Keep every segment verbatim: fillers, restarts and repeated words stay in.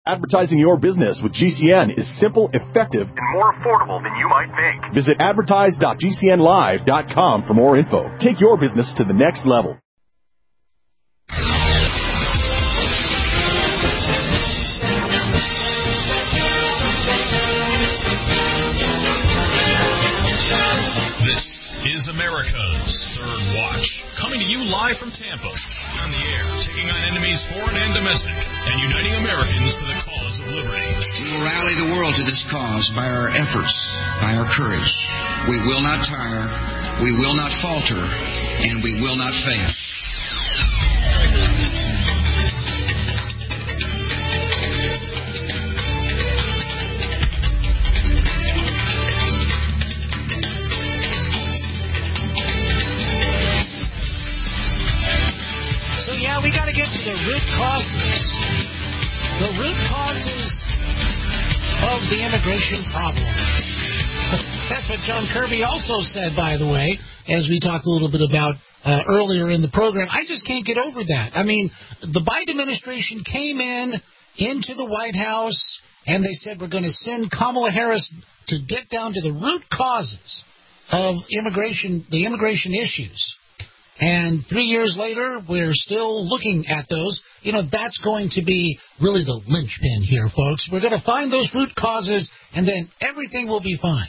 Advertising your business with G C N is simple, effective, and more affordable than you might think. Visit advertise dot g c n live dot com for more info. Take your business to the next level. This is America's Third Watch, coming to you live from Tampa. On the air, taking on enemies foreign and domestic, and uniting Americans to the cause of liberty. We will rally the world to this cause by our efforts, by our courage. We will not tire, we will not falter, and we will not fail. Yeah, we got to get to the root causes. The root causes of the immigration problem. That's what John Kirby also said, by the way, as we talked a little bit about uh, earlier in the program. I just can't get over that. I mean, the Biden administration came in into the White House, and they said we're going to send Kamala Harris to get down to the root causes of immigration, the immigration issues. And three years later, we're still looking at those. You know, that's going to be really the linchpin here, folks. We're going to find those root causes, and then everything will be fine.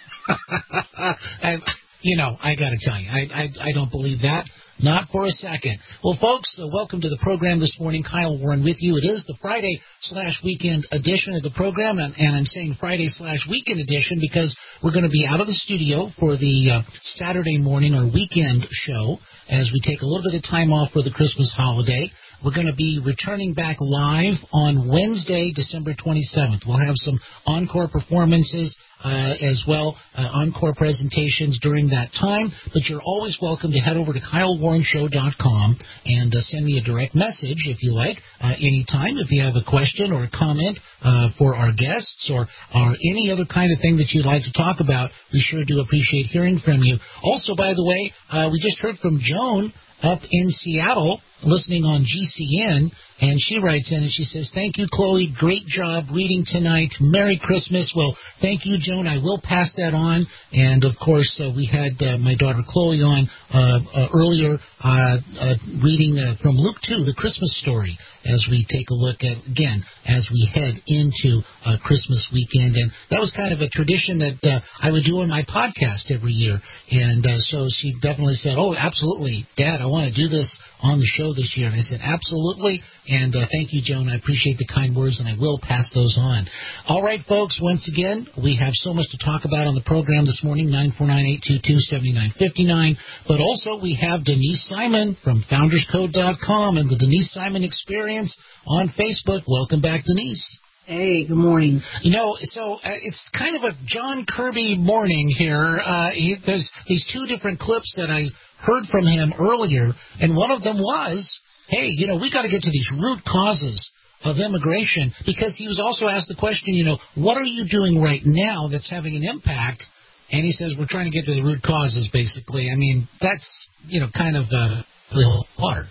and, you know, I got to tell you, I, I, I don't believe that. Not for a second. Well, folks, uh, welcome to the program this morning. Kyle Warren with you. It is the Friday slash weekend edition of the program, and, and I'm saying Friday slash weekend edition because we're going to be out of the studio for the uh, Saturday morning or weekend show as we take a little bit of time off for the Christmas holiday. We're going to be returning back live on Wednesday, December twenty-seventh. We'll have some encore performances uh, as well, uh, encore presentations during that time. But you're always welcome to head over to kyle warren show dot com and uh, send me a direct message, if you like, uh, anytime. If you have a question or a comment uh, for our guests or, or any other kind of thing that you'd like to talk about, we sure do appreciate hearing from you. Also, by the way, uh, we just heard from Joan up in Seattle, listening on G C N, and she writes in and she says, "Thank you, Chloe. Great job reading tonight. Merry Christmas." Well, thank you, Joan. I will pass that on. And, of course, uh, we had uh, my daughter Chloe on uh, uh, earlier uh, uh, reading uh, from Luke two, the Christmas story, as we take a look at, again, as we head into uh, Christmas weekend. And that was kind of a tradition that uh, I would do on my podcast every year. And uh, so she definitely said, "Oh, absolutely, Dad, I want to do this on the show this year." And I said, "Absolutely." And uh, thank you, Joan. I appreciate the kind words, and I will pass those on. All right, folks, once again, we have so much to talk about on the program this morning, nine four nine, eight two two, seven nine five nine. But also we have Denise Simon from founders code dot com and the Denise Simon Experience on Facebook. Welcome back, Denise. Hey, good morning. You know, so uh, it's kind of a John Kirby morning here. Uh, he, there's these two different clips that I heard from him earlier, and one of them was, hey, you know, we got to get to these root causes of immigration, because he was also asked the question, you know, what are you doing right now that's having an impact? And he says, we're trying to get to the root causes, basically. I mean, that's, you know, kind of uh, the water.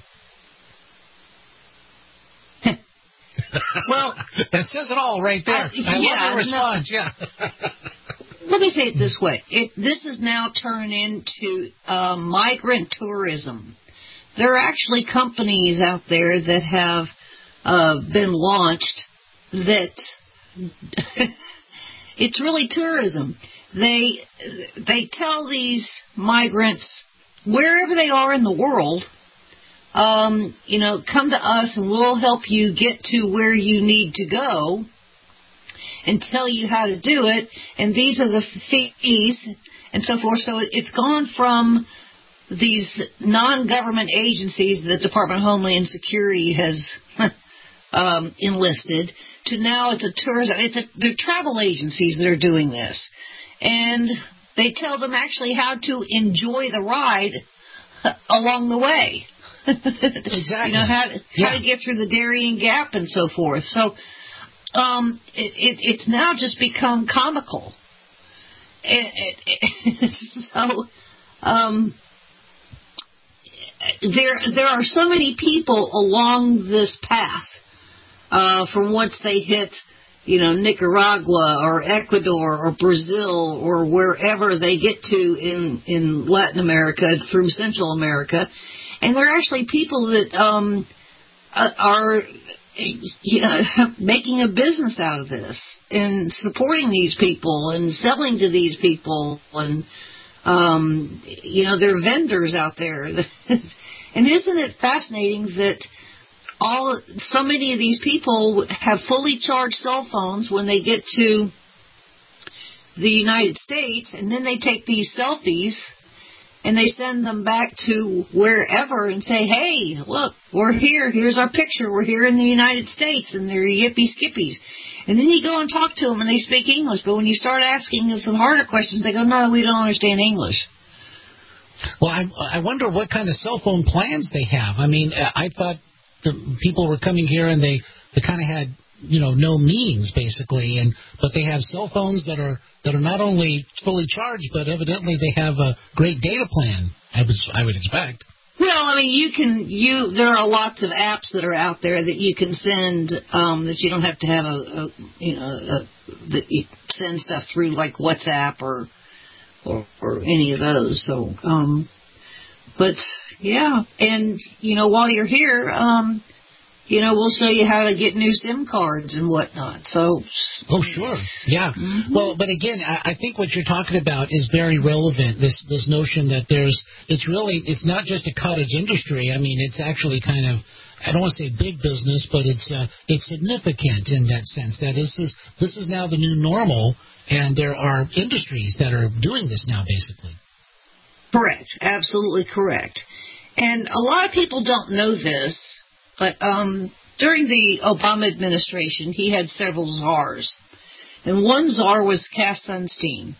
Well, that says it all right there. I, I yeah, love your response. No, yeah. Let me say it this way. It, this is now turned into uh, migrant tourism. There are actually companies out there that have uh, been launched that it's really tourism. They they tell these migrants, wherever they are in the world, um, you know, come to us and we'll help you get to where you need to go and tell you how to do it. And these are the fees and so forth. So it's gone from these non-government agencies that the Department of Homeland Security has um, enlisted to now it's a tourism. It's a they're travel agencies that are doing this, and they tell them actually how to enjoy the ride along the way. Exactly. You know how to, yeah. how to get through the Darien Gap and so forth. So um, it, it, it's now just become comical. It, it, so. Um, There there are so many people along this path uh, from once they hit, you know, Nicaragua or Ecuador or Brazil or wherever they get to in, in Latin America through Central America. And they're actually people that um, are, you know, making a business out of this and supporting these people and selling to these people. And, um, you know, they're vendors out there. And isn't it fascinating that all so many of these people have fully charged cell phones when they get to the United States, and then they take these selfies and they send them back to wherever and say, hey, look, we're here. Here's our picture. We're here in the United States, and they're yippee-skippies. And then you go and talk to them, and they speak English. But when you start asking them some harder questions, they go, no, we don't understand English. Well, I, I wonder what kind of cell phone plans they have. I mean, I thought the people were coming here and they, they kind of had, you know, no means, basically, and but they have cell phones that are that are not only fully charged, but evidently they have a great data plan, I would, I would expect. Well, I mean, you can, you, there are lots of apps that are out there that you can send, um, that you don't have to have a, a you know, a, that you send stuff through, like WhatsApp or, or, or any of those. So, um, but yeah, and, you know, while you're here, um, you know, we'll show you how to get new SIM cards and whatnot. So, oh, sure, yeah. Mm-hmm. Well, but again, I, I think what you're talking about is very relevant. This this notion that there's, it's really, it's not just a cottage industry. I mean, it's actually kind of, I don't want to say big business, but it's uh, it's significant in that sense. That this is this is now the new normal, and there are industries that are doing this now, basically. Correct, absolutely correct. And a lot of people don't know this. But um, during the Obama administration, he had several czars. And one czar was Cass Sunstein.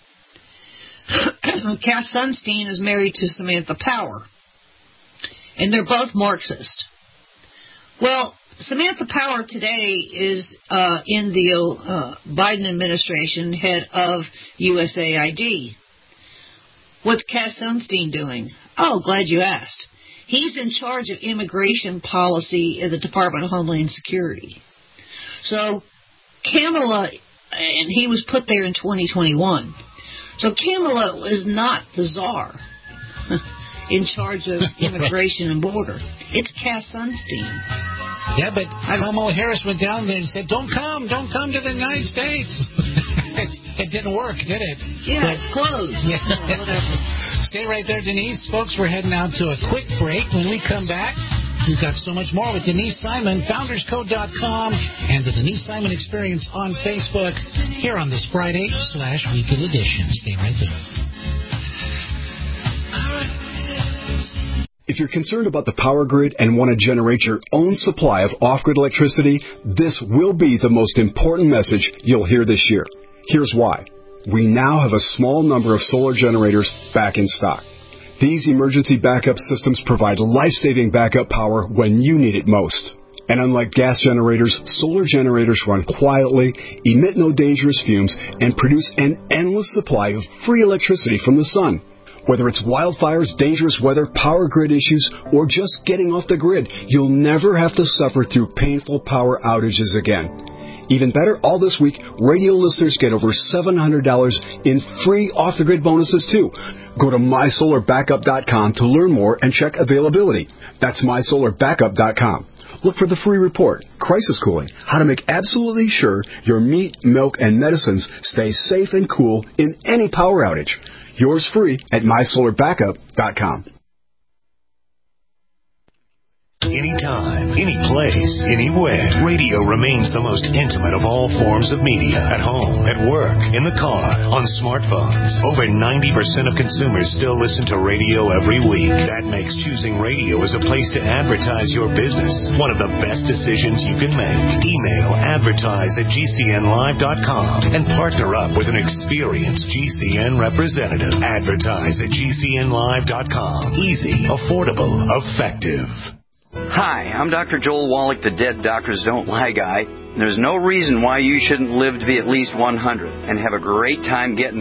Cass Sunstein is married to Samantha Power. And they're both Marxist. Well, Samantha Power today is uh, in the uh, Biden administration, head of U S A I D. What's Cass Sunstein doing? Oh, glad you asked. He's in charge of immigration policy at the Department of Homeland Security. So Kamala, and he was put there in twenty twenty-one. So Kamala was not the czar in charge of immigration and border. It's Cass Sunstein. Yeah, but Kamala Harris went down there and said, don't come, don't come to the United States. It didn't work, did it? Yeah, but, it's closed. Yeah. Oh, whatever. Stay right there, Denise. Folks, we're heading out to a quick break. When we come back, we've got so much more with Denise Simon, founders code dot com, and the Denise Simon Experience on Facebook here on this Friday slash weekend edition. Stay right there. If you're concerned about the power grid and want to generate your own supply of off-grid electricity, this will be the most important message you'll hear this year. Here's why. We now have a small number of solar generators back in stock. These emergency backup systems provide life-saving backup power when you need it most. And unlike gas generators, solar generators run quietly, emit no dangerous fumes, and produce an endless supply of free electricity from the sun. Whether it's wildfires, dangerous weather, power grid issues, or just getting off the grid, you'll never have to suffer through painful power outages again. Even better, all this week, radio listeners get over seven hundred dollars in free off-the-grid bonuses, too. Go to my solar backup dot com to learn more and check availability. That's my solar backup dot com. Look for the free report, Crisis Cooling, how to make absolutely sure your meat, milk, and medicines stay safe and cool in any power outage. Yours free at my solar backup dot com. Anytime, any place, anywhere. Radio remains the most intimate of all forms of media. At home, at work, in the car, on smartphones. Over ninety percent of consumers still listen to radio every week. That makes choosing radio as a place to advertise your business one of the best decisions you can make. Email advertise at G C N live dot com and partner up with an experienced G C N representative. Advertise at G C N live dot com. Easy, affordable, effective. Hi, I'm Doctor Joel Wallach, the Dead Doctors Don't Lie guy. There's no reason why you shouldn't live to be at least one hundred and have a great time getting there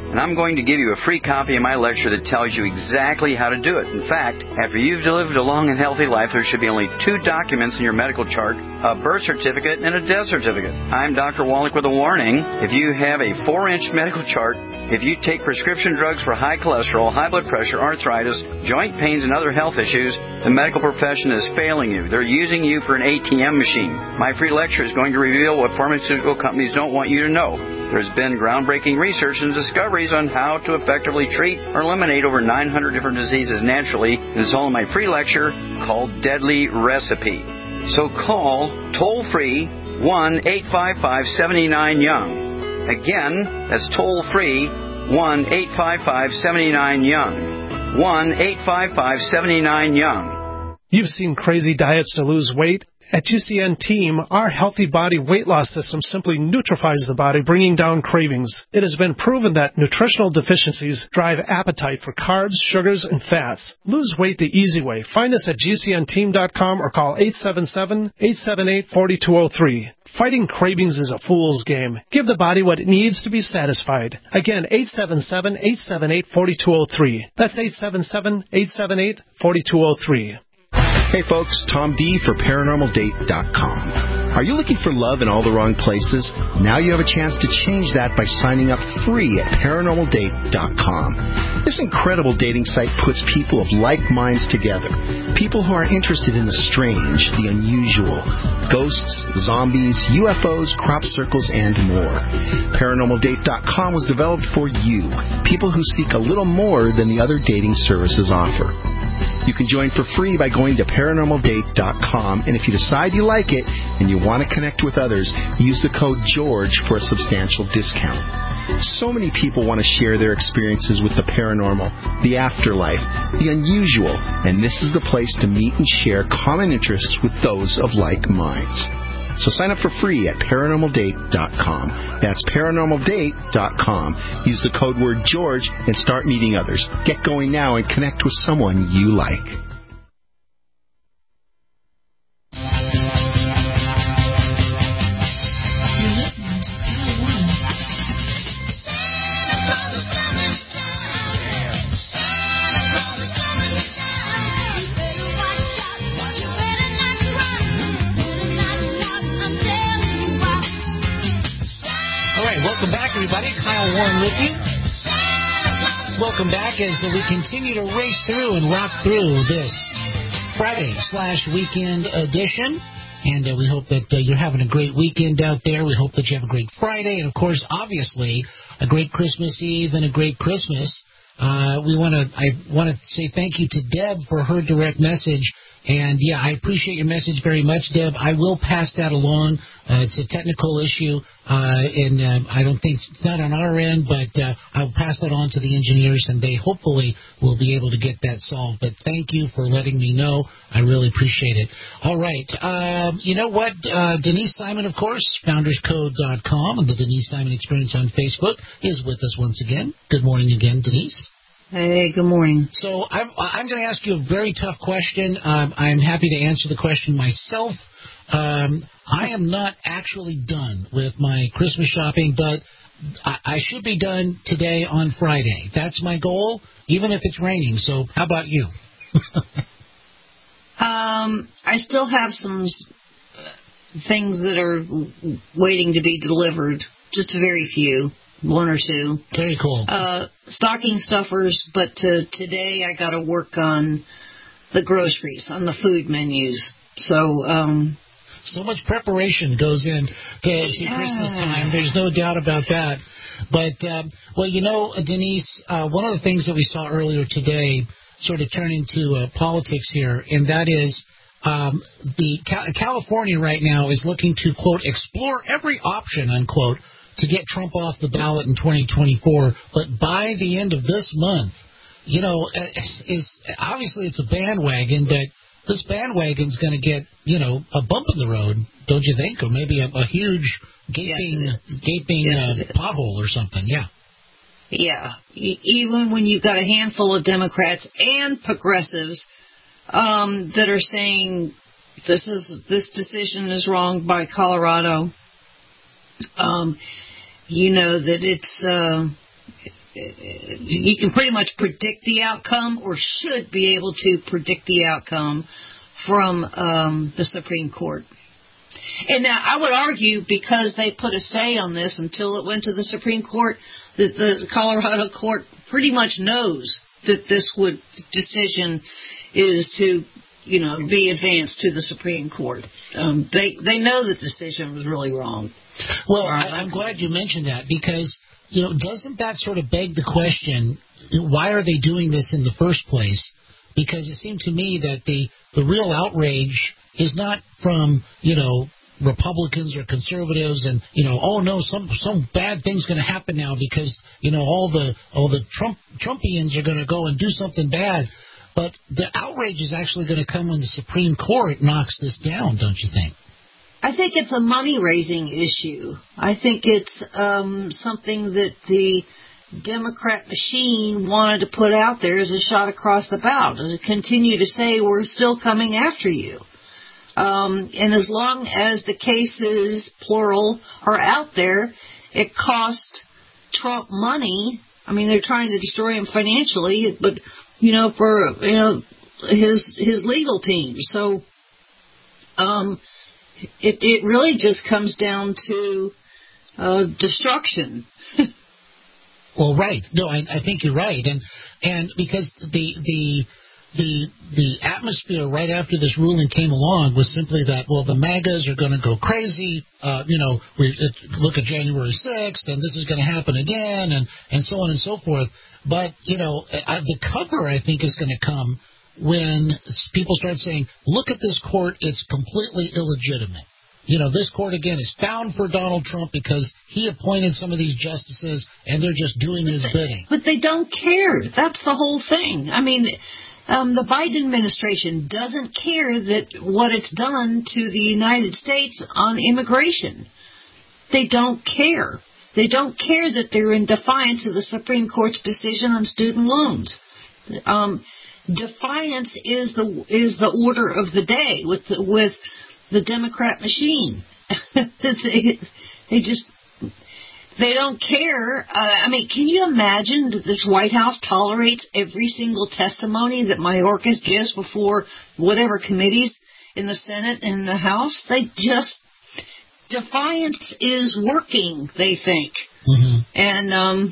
and I'm going to give you a free copy of my lecture that tells you exactly how to do it. In fact, after you've lived a long and healthy life, there should be only two documents in your medical chart, a birth certificate and a death certificate. I'm Doctor Wallach with a warning. If you have a four-inch medical chart, if you take prescription drugs for high cholesterol, high blood pressure, arthritis, joint pains, and other health issues, the medical profession is failing you. They're using you for an A T M machine. My free lecture is going to reveal what pharmaceutical companies don't want you to know. There's been groundbreaking research and discoveries on how to effectively treat or eliminate over nine hundred different diseases naturally. And it's all in my free lecture called Deadly Recipe. So call toll-free one eight five five, seven nine, young. Again, that's toll-free one eight five five, seven nine, young. one eight five five, seven nine, young. You've seen crazy diets to lose weight. At G C N Team, our Healthy Body weight loss system simply neutralizes the body, bringing down cravings. It has been proven that nutritional deficiencies drive appetite for carbs, sugars, and fats. Lose weight the easy way. Find us at G C N team dot com or call eight seven seven, eight seven eight, four two zero three. Fighting cravings is a fool's game. Give the body what it needs to be satisfied. Again, eight seven seven, eight seven eight, four two zero three. That's eight seven seven, eight seven eight, four two zero three. Hey folks, Tom D for paranormal date dot com. Are you looking for love in all the wrong places? Now you have a chance to change that by signing up free at paranormal date dot com. This incredible dating site puts people of like minds together. People who are interested in the strange, the unusual, ghosts, zombies, U F Os, crop circles, and more. paranormal date dot com was developed for you, people who seek a little more than the other dating services offer. You can join for free by going to paranormal date dot com, and if you decide you like it and you want to connect with others, use the code GEORGE for a substantial discount. So many people want to share their experiences with the paranormal, the afterlife, the unusual, and this is the place to meet and share common interests with those of like minds. So sign up for free at paranormal date dot com. That's paranormal date dot com. Use the code word George and start meeting others. Get going now and connect with someone you like. Welcome back, everybody. Kyle Warren with you. Welcome back as we continue to race through and rock through this Friday slash weekend edition. And uh, we hope that uh, you're having a great weekend out there. We hope that you have a great Friday. And, of course, obviously, a great Christmas Eve and a great Christmas. Uh, we want to. I want to say thank you to Deb for her direct message. And, yeah, I appreciate your message very much, Deb. I will pass that along. Uh, it's a technical issue, uh, and uh, I don't think it's not on our end, but uh, I'll pass that on to the engineers, and they hopefully will be able to get that solved. But thank you for letting me know. I really appreciate it. All right. Um, you know what? Uh, Denise Simon, of course, founders code dot com, and the Denise Simon Experience on Facebook is with us once again. Good morning again, Denise. Hey, good morning. So I'm, I'm going to ask you a very tough question. Um, I'm happy to answer the question myself. Um, I am not actually done with my Christmas shopping, but I, I should be done today on Friday. That's my goal, even if it's raining. So how about you? um, I still have some things that are waiting to be delivered, just a very few. One or two. Very cool. Uh, stocking stuffers, but uh, today I got to work on the groceries, on the food menus. So, um... So much preparation goes in to, to yeah. Christmas time. There's no doubt about that. But, um, well, you know, Denise, uh, one of the things that we saw earlier today sort of turn into uh, politics here, and that is um, the Ca- California right now is looking to, quote, explore every option, unquote, to get Trump off the ballot in twenty twenty-four, but by the end of this month, you know, is obviously it's a bandwagon, but this bandwagon's going to get, you know, a bump in the road, don't you think? Or maybe a, a huge gaping, yes, gaping yes, uh, pothole or something, yeah. Yeah, e- even when you've got a handful of Democrats and progressives um, that are saying this is this decision is wrong by Colorado, um, you know that it's uh, you can pretty much predict the outcome, or should be able to predict the outcome from um, the Supreme Court. And now I would argue, because they put a say on this until it went to the Supreme Court, that the Colorado court pretty much knows that this would decision is to, you know, be advanced to the Supreme Court. Um, they they know the decision was really wrong. Well, I, I'm glad you mentioned that, because, you know, doesn't that sort of beg the question, why are they doing this in the first place? Because it seemed to me that the, the real outrage is not from, you know, Republicans or conservatives and, you know, oh no, some some bad thing's going to happen now because, you know, all the all the Trump Trumpians are going to go and do something bad. But the outrage is actually going to come when the Supreme Court knocks this down, don't you think? I think it's a money-raising issue. I think it's um, something that the Democrat machine wanted to put out there as a shot across the bow, to continue to say, we're still coming after you. Um, and as long as the cases, plural, are out there, it costs Trump money. I mean, they're trying to destroy him financially, but, you know, for, you know, his his legal team. So um, it, it really just comes down to uh, destruction. Well, right. No, I, I think you're right. And and because the the the the atmosphere right after this ruling came along was simply that, well, the MAGAs are going to go crazy. Uh, you know, we look at January sixth, and this is going to happen again, and, and so on and so forth. But, you know, I, the cover, I think, is going to come when people start saying, look at this court, it's completely illegitimate. You know, this court, again, is found for Donald Trump because he appointed some of these justices, and they're just doing his bidding. But they don't care. That's the whole thing. I mean, um, the Biden administration doesn't care that what it's done to the United States on immigration. They don't care. They don't care that they're in defiance of the Supreme Court's decision on student loans. Um, defiance is the is the order of the day with the, with the Democrat machine. they, they just they don't care. Uh, I mean, can you imagine that this White House tolerates every single testimony that Mayorkas gives before whatever committees in the Senate and the House? They just defiance is working, they think. Mm-hmm. And um,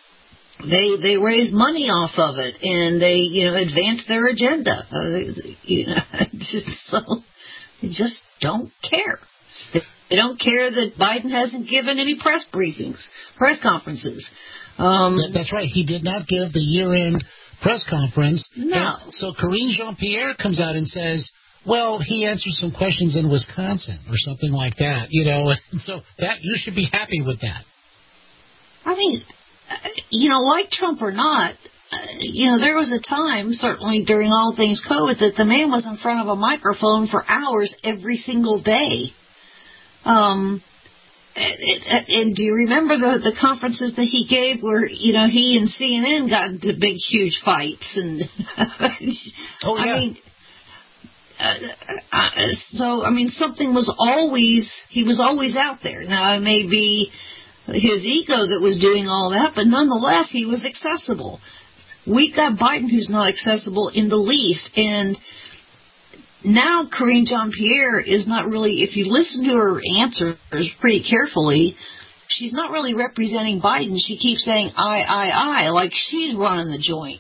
they they raise money off of it, and they, you know, advance their agenda. Uh, they, you know, just so they just don't care. They, they don't care that Biden hasn't given any press briefings, press conferences. Um, that, that's right. He did not give the year-end press conference. No. And so Karine Jean-Pierre comes out and says, well, he answered some questions in Wisconsin or something like that, you know, and so that you should be happy with that. I mean, you know, like Trump or not, you know, there was a time, certainly during all things COVID, that the man was in front of a microphone for hours every single day. Um, and, and do you remember the, the conferences that he gave where, you know, he and C N N got into big, huge fights? And oh, yeah. I mean, Uh, uh, so, I mean, something was always, he was always out there. Now, it may be his ego that was doing all that, but nonetheless, he was accessible. We've got Biden who's not accessible in the least, and now Karine Jean-Pierre is not really, if you listen to her answers pretty carefully, she's not really representing Biden. She keeps saying, I, I, I, like she's running the joint.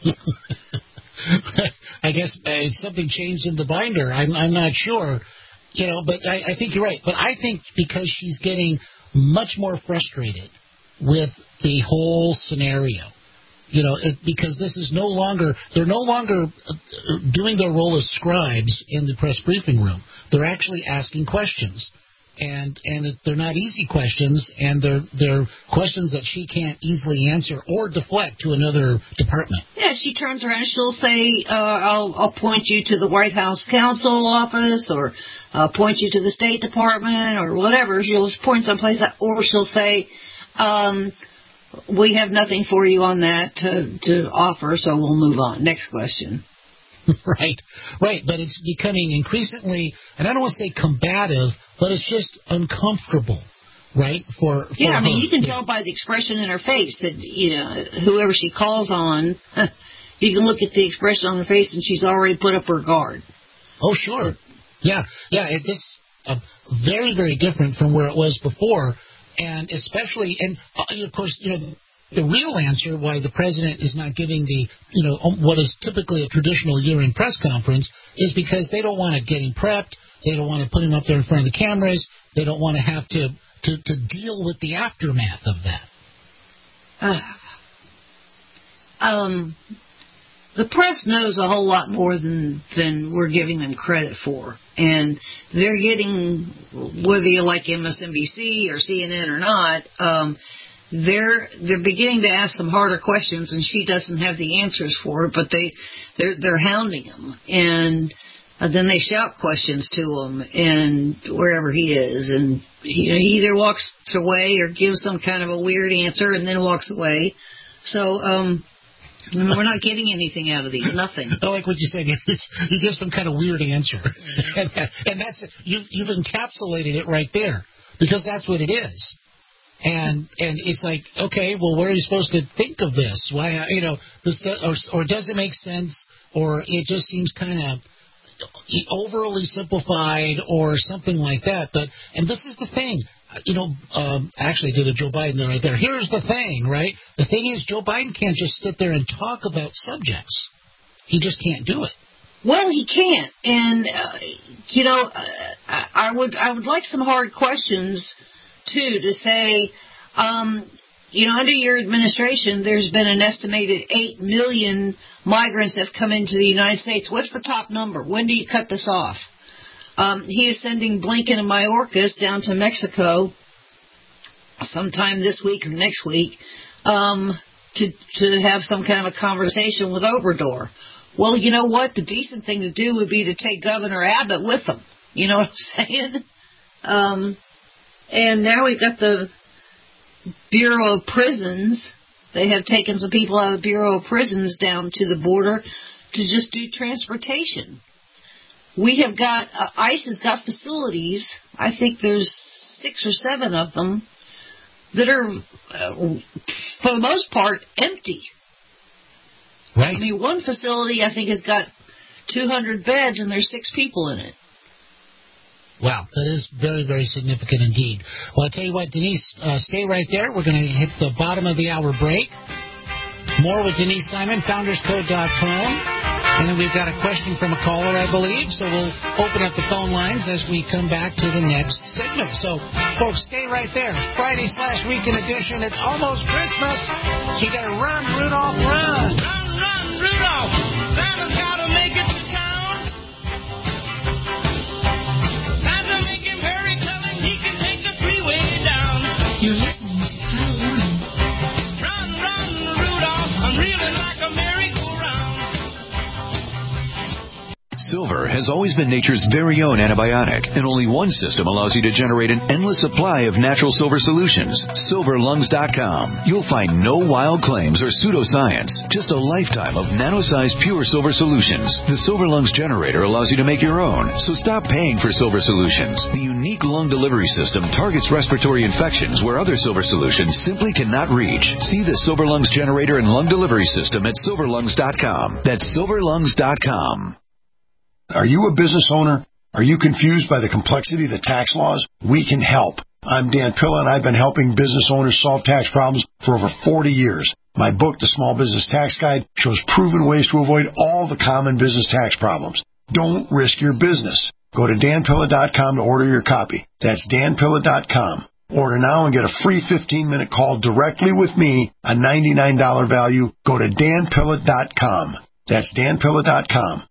I guess uh, something changed in the binder. I'm, I'm not sure, you know, but I, I think you're right. But I think because she's getting much more frustrated with the whole scenario, you know, it, because this is no longer, they're no longer doing their role as scribes in the press briefing room. They're actually asking questions. And and they're not easy questions, and they're they're questions that she can't easily answer or deflect to another department. Yeah, she turns around, she'll say, uh, I'll, I'll point you to the White House counsel office, or uh, point you to the State Department, or whatever. She'll point someplace, or she'll say, um, we have nothing for you on that to, to offer, so we'll move on. Next question. Right, right, but it's becoming increasingly, and I don't want to say combative, but it's just uncomfortable right? For, for yeah, I mean, her. you can yeah. tell by the expression in her face that, you know, whoever she calls on, you can look at the expression on her face and she's already put up her guard. Oh, sure. Yeah, yeah, it, this is uh, very, very different from where it was before, and especially, and uh, of course, you know, the real answer why the president is not giving the, you know, what is typically a traditional year-end press conference is because they don't want to get him prepped, they don't want to put him up there in front of the cameras, they don't want to have to, to, to deal with the aftermath of that. Uh, um, the press knows a whole lot more than, than we're giving them credit for. And they're getting, whether you like M S N B C or C N N or not, um, they're they're beginning to ask some harder questions, and she doesn't have the answers for it, but they, they're, they're hounding him. And uh, then they shout questions to him and wherever he is. And he, you know, he either walks away or gives some kind of a weird answer and then walks away. So, um... we're not getting anything out of these. Nothing. I like what you said. You give some kind of weird answer, and, and that's you've you've encapsulated it right there, because that's what it is. And and it's like, okay, well, where are you supposed to think of this? Why, you know, this or or does it make sense, or it just seems kind of overly simplified, or something like that. But and this is the thing. You know, um, I actually did a Joe Biden there right there. Here's the thing, right? The thing is, Joe Biden can't just sit there and talk about subjects. He just can't do it. Well, he can't. And, uh, you know, uh, I would I would like some hard questions, too, to say, um, you know, under your administration, there's been an estimated eight million migrants that have come into the United States. What's the top number? When do you cut this off? Um, he is sending Blinken and Mayorkas down to Mexico sometime this week or next week um, to to have some kind of a conversation with Obrador. Well, you know what? The decent thing to do would be to take Governor Abbott with them. You know what I'm saying? Um, and now we've got the Bureau of Prisons. They have taken some people out of the Bureau of Prisons down to the border to just do transportation. We have got, uh, ICE has got facilities, I think there's six or seven of them, that are, uh, for the most part, empty. Right. I mean, one facility, I think, has got two hundred beds, and there's six people in it. Wow, that is very, very significant indeed. Well, I'll tell you what, Denise, uh, stay right there. We're going to hit the bottom of the hour break. More with Denise Simon, founders code dot com. And then we've got a question from a caller, I believe. So we'll open up the phone lines as we come back to the next segment. So, folks, stay right there. Friday slash weekend edition. It's almost Christmas. So you got to run, Rudolph, run. Run, run, Rudolph. Santa's got to make it to town. Santa, make him hurry. Tell him he can take the freeway down. You're listening to Kyle Run. Run, run, Rudolph. I'm reeling like a merry-go-round. Silver has always been nature's very own antibiotic, and only one system allows you to generate an endless supply of natural silver solutions. silver lungs dot com. You'll find no wild claims or pseudoscience, just a lifetime of nano-sized pure silver solutions. The Silver Lungs generator allows you to make your own, so stop paying for silver solutions. The unique lung delivery system targets respiratory infections where other silver solutions simply cannot reach. See the Silver Lungs generator and lung delivery system at silver lungs dot com. That's silver lungs dot com. Are you a business owner? Are you confused by the complexity of the tax laws? We can help. I'm Dan Pilla, and I've been helping business owners solve tax problems for over forty years. My book, The Small Business Tax Guide, shows proven ways to avoid all the common business tax problems. Don't risk your business. Go to dan pilla dot com to order your copy. That's dan pilla dot com. Order now and get a free fifteen-minute call directly with me, a ninety-nine dollars value. Go to dan pilla dot com. That's dan pilla dot com.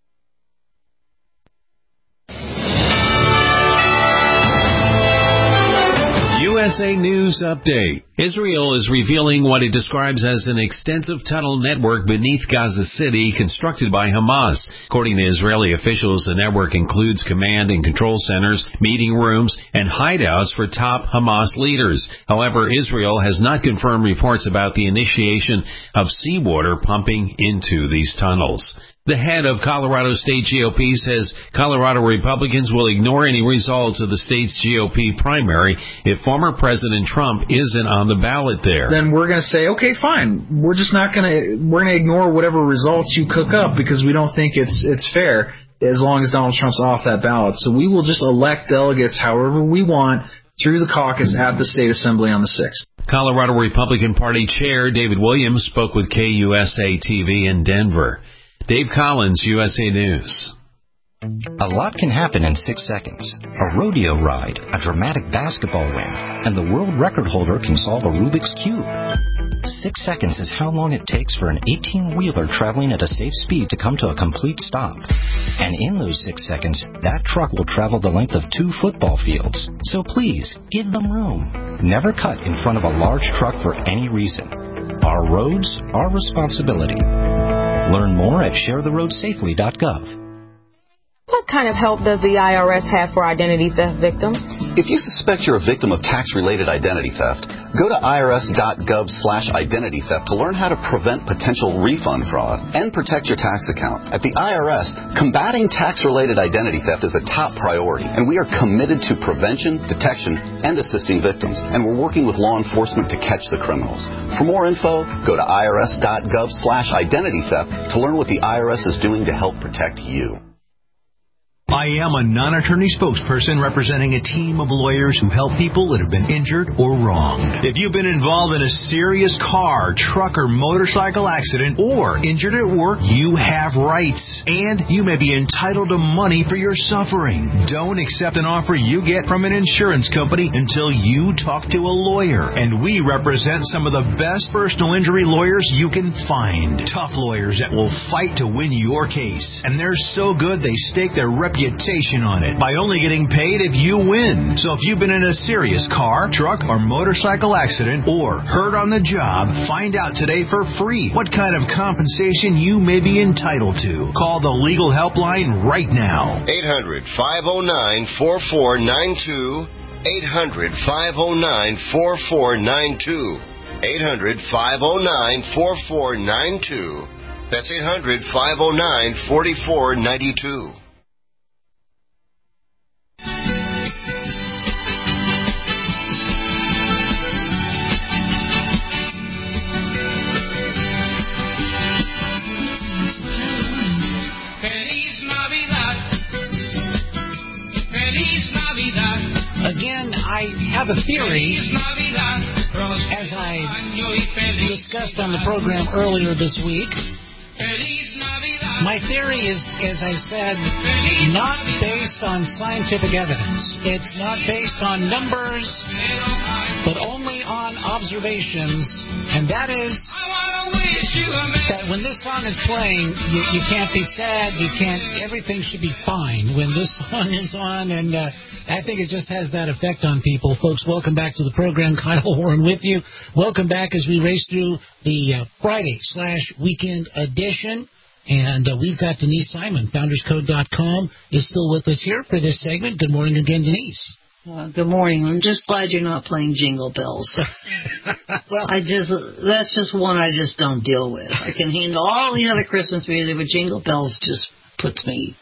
U S A News Update. Israel is revealing what it describes as an extensive tunnel network beneath Gaza City constructed by Hamas. According to Israeli officials, the network includes command and control centers, meeting rooms, and hideouts for top Hamas leaders. However, Israel has not confirmed reports about the initiation of seawater pumping into these tunnels. The head of Colorado State G O P says Colorado Republicans will ignore any results of the state's G O P primary if former President Trump isn't on the ballot there. Then we're going to say, okay, fine. We're just not going to, we're going to ignore whatever results you cook up because we don't think it's it's fair as long as Donald Trump's off that ballot. So we will just elect delegates however we want through the caucus at the state assembly on the sixth. Colorado Republican Party Chair David Williams spoke with K U S A T V in Denver. Dave Collins, U S A News. A lot can happen in six seconds. A rodeo ride, a dramatic basketball win, and the world record holder can solve a Rubik's Cube. Six seconds is how long it takes for an eighteen-wheeler traveling at a safe speed to come to a complete stop. And in those six seconds, that truck will travel the length of two football fields. So please, give them room. Never cut in front of a large truck for any reason. Our roads, our responsibility. Learn more at share the road safely dot gov. What kind of help does the I R S have for identity theft victims? If you suspect you're a victim of tax-related identity theft, go to I R S dot gov slash identity theft to learn how to prevent potential refund fraud and protect your tax account. At the I R S, combating tax-related identity theft is a top priority, and we are committed to prevention, detection, and assisting victims, and we're working with law enforcement to catch the criminals. For more info, go to I R S dot gov slash identity theft to learn what the I R S is doing to help protect you. I am a non-attorney spokesperson representing a team of lawyers who help people that have been injured or wronged. If you've been involved in a serious car, truck, or motorcycle accident or injured at work, you have rights, and you may be entitled to money for your suffering. Don't accept an offer you get from an insurance company until you talk to a lawyer, and we represent some of the best personal injury lawyers you can find. Tough lawyers that will fight to win your case, and they're so good they stake their reputation on it by only getting paid if you win. So if you've been in a serious car, truck, or motorcycle accident or hurt on the job, find out today for free what kind of compensation you may be entitled to. Call the legal helpline right now. eight hundred, five oh nine, four four nine two. eight hundred, five oh nine, four four nine two. eight hundred, five oh nine, four four nine two. That's eight hundred, five oh nine, four four nine two. Again, I have a theory, as I discussed on the program earlier this week. My theory is, as I said, not based on scientific evidence. It's not based on numbers, but only on observations. And that is that when this song is playing, you, you can't be sad. You can't. Everything should be fine when this song is on. And uh, I think it just has that effect on people. Folks, welcome back to the program. Kyle Warren with you. Welcome back as we race through the uh, Friday slash weekend edition. And uh, we've got Denise Simon, founders code dot com, is still with us here for this segment. Good morning again, Denise. Uh, good morning. I'm just glad you're not playing Jingle Bells. well, I just that's just one I just don't deal with. I can handle all the other Christmas music, but Jingle Bells just puts me.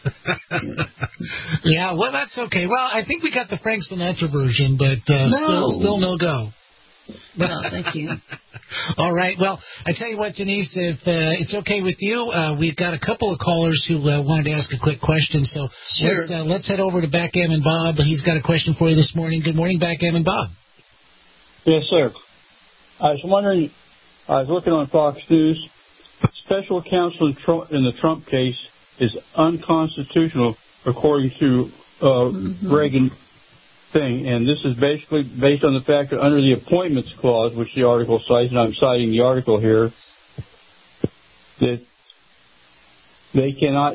yeah, well, that's okay. Well, I think we got the Frank Sinatra version, but uh, no. still, still no go. No, thank you. All right. Well, I tell you what, Denise, if uh, it's okay with you, uh, we've got a couple of callers who uh, wanted to ask a quick question. So sure. let's, uh, let's head over to Backgammon Bob. He's got a question for you this morning. Good morning, Backgammon Bob. Yes, sir. I was wondering, I was looking on Fox News. Special counsel in, Trump, in the Trump case is unconstitutional, according to uh, mm-hmm. Reagan thing, and this is basically based on the fact that under the Appointments Clause, which the article cites, and I'm citing the article here, that they cannot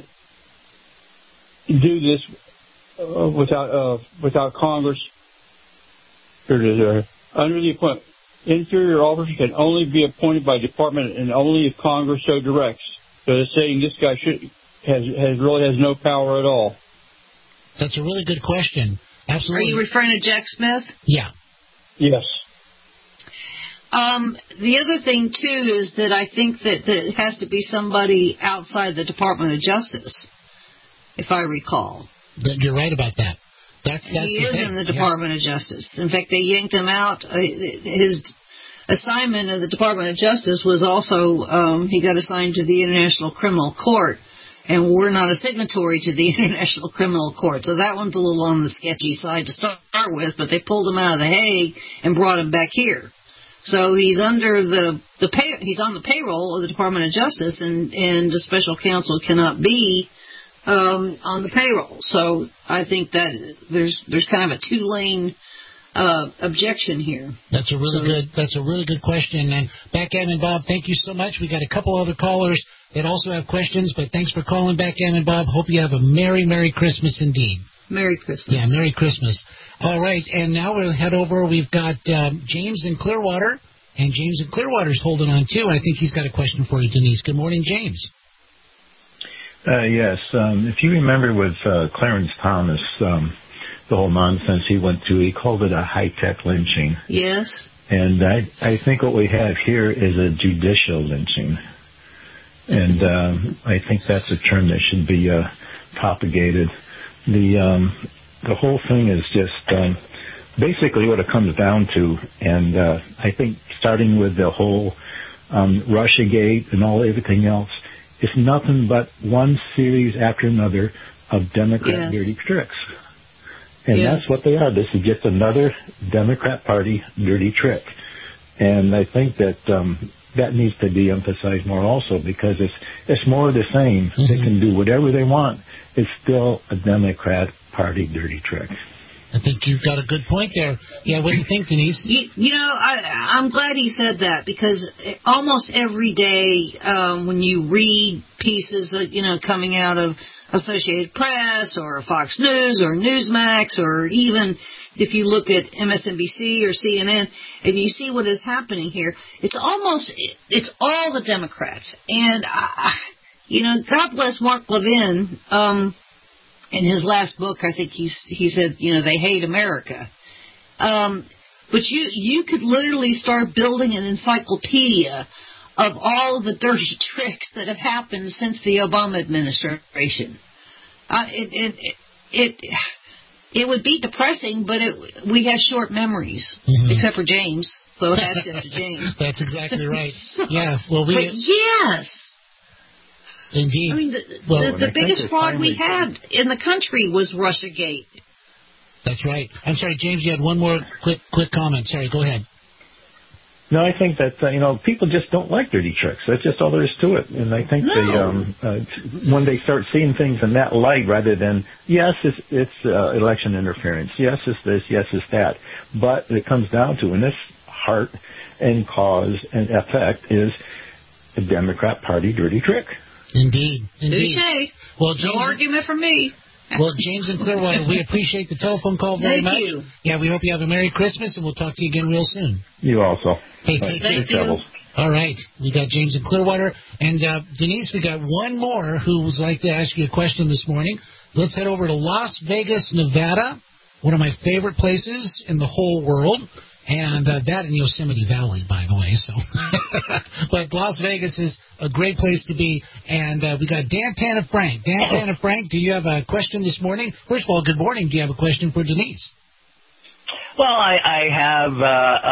do this uh, without uh, without Congress. Here it is. Uh, under the appointment, inferior officers can only be appointed by department and only if Congress so directs. So they're saying this guy should has has really has no power at all. That's a really good question. Absolutely. Are you referring to Jack Smith? Yeah. Yes. Um, the other thing, too, is that I think that, that it has to be somebody outside the Department of Justice, if I recall. You're right about that. That's, that's he the is thing. in the Department yeah. of Justice. In fact, they yanked him out. Uh, his assignment of the Department of Justice was also, um, he got assigned to the International Criminal Court, and we're not a signatory to the International Criminal Court. So that one's a little on the sketchy side to start with, but they pulled him out of The Hague and brought him back here. So he's under the, the pay, he's on the payroll of the Department of Justice, and, and the special counsel cannot be um, on the payroll. So I think that there's there's kind of a two-lane uh, objection here. That's a really so, good that's a really good question. And Backgammon Bob, thank you so much. We got a couple other callers that also have questions, but thanks for calling, Backgammon Bob. Hope you have a merry, merry Christmas indeed. Merry Christmas. Yeah, Merry Christmas. All right, and now we'll head over. We've got um, James in Clearwater, and James in Clearwater's holding on, too. I think he's got a question for you, Denise. Good morning, James. Uh, yes. Um, if you remember with uh, Clarence Thomas, um, the whole nonsense he went through, he called it a high-tech lynching. Yes. And I, I think what we have here is a judicial lynching. And um, I think that's a term that should be uh, propagated. The um, the whole thing is just um, basically what it comes down to, and uh, I think starting with the whole um, Russiagate and all everything else, it's nothing but one series after another of Democrat yes. dirty tricks, and yes. that's what they are. This is just another Democrat Party dirty trick, and I think that um, that needs to be emphasized more also, because it's it's more of the same. Mm-hmm. They can do whatever they want. It's still a Democrat Party dirty trick. I think you've got a good point there. Yeah, what do you think, Denise? You, you know, I, I'm glad he said that, because almost every day um, when you read pieces, uh, you know, coming out of Associated Press or Fox News or Newsmax, or even if you look at M S N B C or C N N and you see what is happening here, it's almost, it's all the Democrats. And, I, you know, God bless Mark Levin. Um, in his last book, I think he's, he said, you know, they hate America. Um, but you, you could literally start building an encyclopedia of all of the dirty tricks that have happened since the Obama administration. Uh, it, it, it, it, it would be depressing, but it, we have short memories, mm-hmm. except for James. So hats off to James. That's exactly right. so, yeah. Well, we. But yes. Indeed. I mean, the, well, the, the biggest fraud we had in the country was Russiagate. That's right. I'm sorry, James, you had one more quick quick comment. Sorry, go ahead. No, I think that, uh, you know, people just don't like dirty tricks. That's just all there is to it. And I think no. they, um, uh, when they start seeing things in that light, rather than, yes, it's, it's uh, election interference, yes, it's this, yes, it's that. But it comes down to, in this heart and cause and effect, is a Democrat Party dirty trick. Indeed, indeed. Okay. Well, James, no argument from me. Well, James in Clearwater, we appreciate the telephone call very Thank much. You. Yeah, we hope you have a Merry Christmas, and we'll talk to you again real soon. You also. Hey, take Thank care. you. All right, we got James in Clearwater, and uh, Denise, we got one more who would like to ask you a question this morning. Let's head over to Las Vegas, Nevada, one of my favorite places in the whole world. And uh, that in Yosemite Valley, by the way. So, but Las Vegas is a great place to be. And uh, we got Dan Tanna-Frank. Dan Tanna-Frank, do you have a question this morning? First of all, good morning. Do you have a question for Denise? Well, I, I have uh,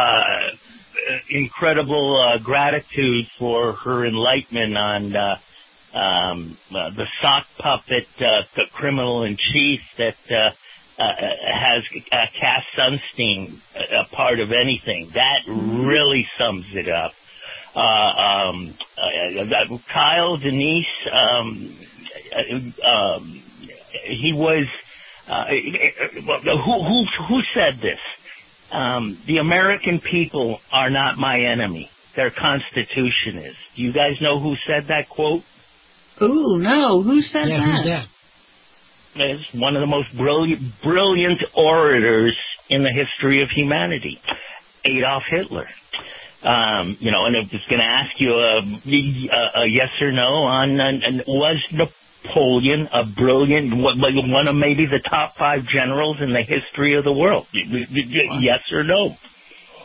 uh, incredible uh, gratitude for her enlightenment on uh, um, uh, the sock puppet, uh, the criminal in chief that. Uh, Uh, has uh, Cass Sunstein a part of anything. That really sums it up. Uh, um, uh, Kyle, Denise, um, uh, um, he was, uh, who, who, who said this? Um, the American people are not my enemy. Their Constitution is. Do you guys know who said that quote? Ooh, no. Who said yeah, that? Who's that? Is one of the most brilliant, brilliant orators in the history of humanity, Adolf Hitler. Um, you know, and I was going to ask you a, a, a yes or no on, uh, was Napoleon a brilliant, one of maybe the top five generals in the history of the world? Yes or no?